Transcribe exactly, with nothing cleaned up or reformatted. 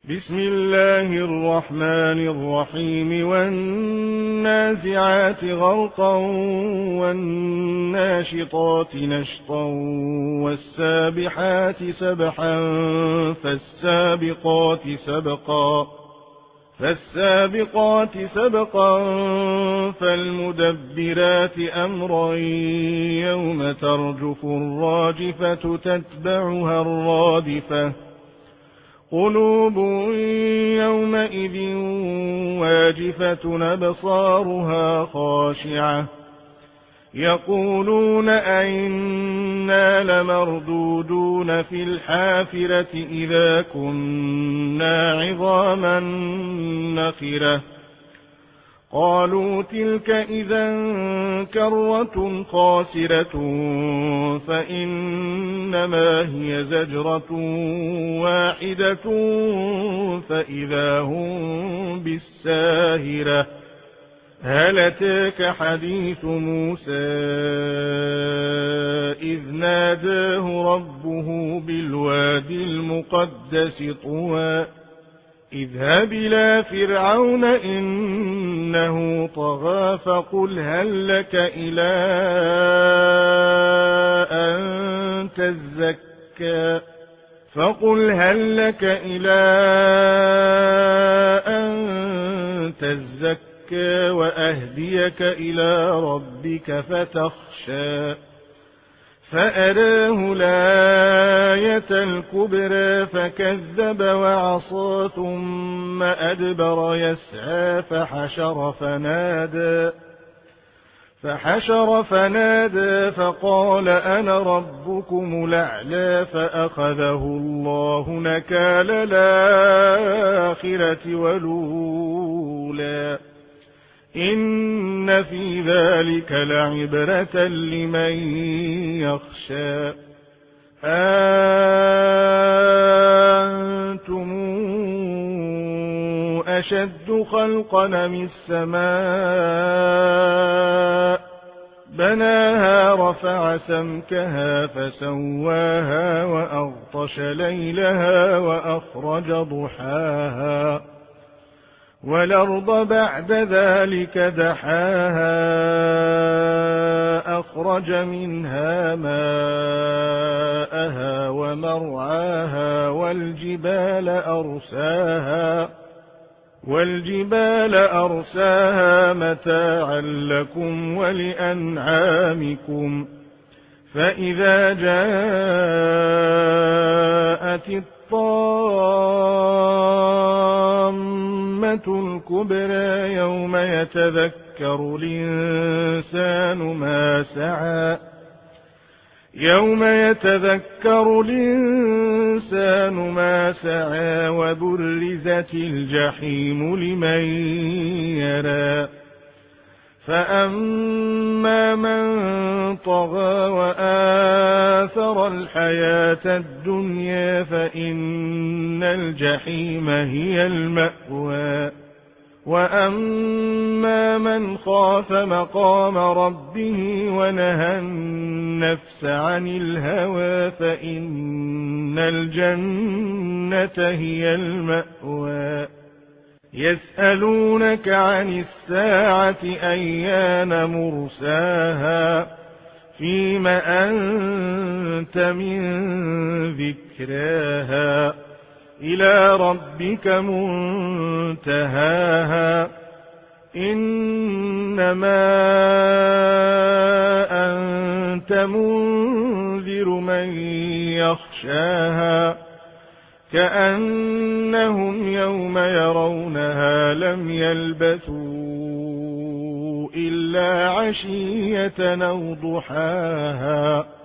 بسم الله الرحمن الرحيم والنازعات غرقا والناشطات نشطا والسابحات سبحا فالسابقات سبقا فالسابقات سبقا فالمدبرات أمرا يوم ترجف الراجفة تتبعها الرادفة قلوب يومئذ واجفة أبصارها خاشعة يقولون أئنا لمردودون في الحافرة إذا كنا عظاما نخرة قالوا تلك إذا كرة خاسرة فإنما هي زجرة واحدة فإذا هم بالساهرة هل أتاك حديث موسى إذ ناداه ربه بالوادي المقدس طوى اذهب إلى فرعون إنه طغى فقل هل لك إلى أن تزكى فقل هل لك إلى أن تزكى وأهديك إلى ربك فتخشى فأراه الآية الكبرى فكذب وعصى ثم أدبر يسعى فحشر فنادى فحشر فنادى فقال أنا ربكم الأعلى فأخذه الله نكال الآخرة والأولى إن في ذلك لعبرة لمن يخشى أنتم أشد خلقا من السماء بناها رفع سمكها فسواها وأغطش ليلها وأخرج ضحاها والأرض بعد ذلك دحاها أخرج منها ماءها ومرعاها والجبال أرساها والجبال أرساها متاعا لكم ولأنعامكم فإذا جاءت الطامة الكبرى يوم يتذكر الإنسان ما سعى يوم يتذكر الإنسان ما سعى وبرزت الجحيم لمن يرى فأما من طغى وآثر الحياة الدنيا فإن الجحيم هي المأوى وأما من خاف مقام ربه ونهى النفس عن الهوى فإن الجنة هي المأوى يسألونك عن الساعة أيان مرساها فيم أنت من ذكراها إلى ربك منتهاها إنما أنت منذر من يخشاها كأنهم يوم يرونها لم يلبثوا إلا عشية أو ضحاها